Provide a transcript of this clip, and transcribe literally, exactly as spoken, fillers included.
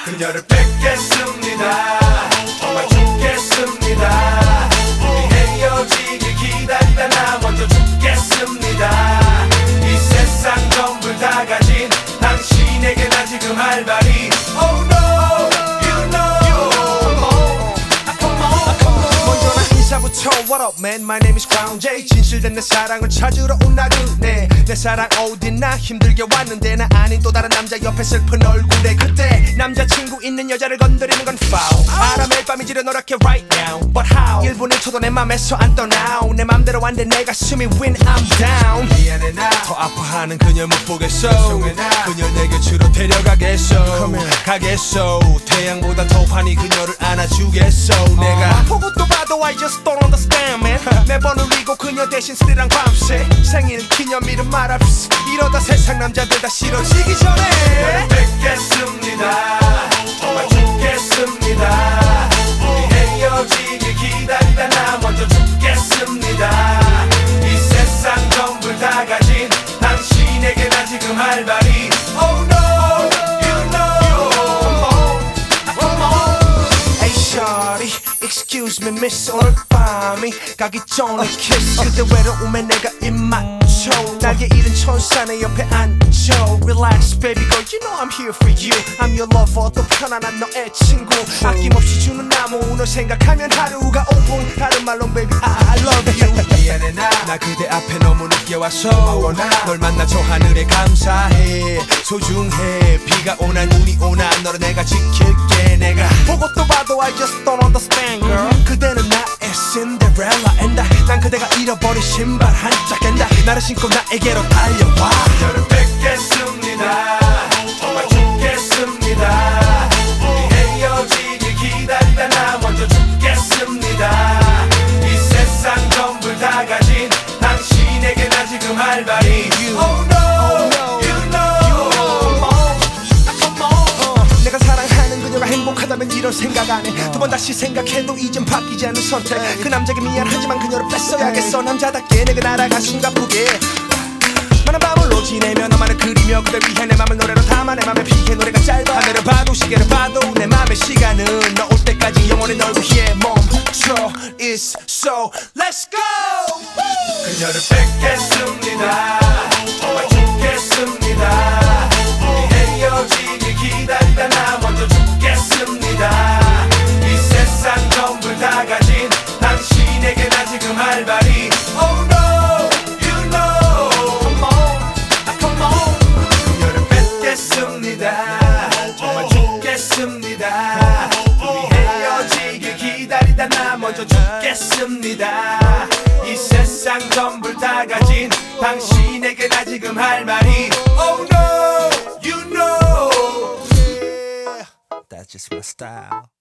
그녀를 뵙겠습니다. 정말 죽겠습니다. 우리 헤어지길 기다리다 나 먼저 죽겠습니다. 이 세상 전부 다 가진 당신에게 나 지금 할 말이 Oh no, you know. Come on, come on. 먼저 나 인사부터 What up man, my name is Crown J. 진실된 내 사랑을 찾으러 온 나 그네. 내 사랑 어딨나 힘들게 왔는데 나 아닌 또 다른 남자 옆에 슬픈 얼굴에 그때 남자친구 있는 여자를 건드리는 건 foul. 알아 매일 밤이 지려 노랗게 right now But how 일 분을 쳐도 내 맘에서 안 떠나. 내 맘대로 안 돼 내 가슴이 when I'm down. 미안해 나 더 아파하는 그녀 못 보겠어. 죄송해, 나. 그녀 내 곁으로 데려가겠어. 가겠어. 태양보다 더 환히 그녀를 안아주겠어. 내가 보고 또 봐도 I just don't understand man. 매번 울리고 그녀 대신 스리랑 밤새 생일 기념일은 말합 이러다 세상 남자들 다 싫어지기 전에 뵙겠습니다. 정말 죽겠습니다. 우리 헤어지길 기다리다 나 먼저 죽겠습니다. 이 세상 전부 다 가진 당신에게 나 지금 할 말이 Oh no, you know. Come on. Hey shawty, excuse me miss. 오늘 밤이 가기 전에 kiss. 그대 외로움에 내가 입 맞춰. 날개 잃은 천사 내 옆에 앉혀. Relax baby girl, you know I'm here for you. I'm your lover, 또 편안한 너의 친구. 아낌없이 주는 나무 너 생각하면 하루가 오 분. 다른 말로 baby I love you. 미안해 나 나 그대 앞에 너무 늦게 와서 널 만나 저 하늘에 감사해. 소중해. 비가 오나 눈이 오나 너를 내가 지킬게. 내가 보고 또 봐도 I just don't understand girl. 그대는 나의 Cinderella and I, 난 그대가 잃어버린 신발 한 짝 and I, 나를 신고 나에게로 달려와. 그녀를 뵙겠습니다. 정말 죽겠습니다. 우리 헤어지길 기다리다 나 먼저 죽겠습니다. 이 세상 전부 다 가진 당신에게 나 지금 할 말이 Oh no, you know. 내가 사랑하는 그녀가 행복하다면 이런 생각 안 해. 두 번 다시 생각해도 이젠 바뀌지 않는 선택. 그 남자에게 미안하지만 그녀를 뺐어야겠어. 남자답게 내가 날아가 숨가쁘게 많은 밤을 지내며 너만을 그리며 그대 위해 내 맘을 노래로 담아. 내 맘에 피해 노래가 짧아. 하늘을 봐도 시계를 봐도 내 맘의 시간은 너 올 때까지 영원히 널 위해 멈춰. It's so let's go. 그녀를 뵙겠습니다. 정말 죽겠습니다. 우리 헤어지길 기다리다 나 먼저 죽겠습니다. 이 세상 전부 다 가진 당신에게 나 지금 할 말이 Oh no, you know. Come on, come on. 그녀를 뵙겠습니다. 정말 죽겠습니다. 우리 헤어지길 기다리다 나 먼저 죽겠습니다. 이 세상 전부 다 가진 당신에게 나 지금 할 말이 Oh no, you know. That's just my style.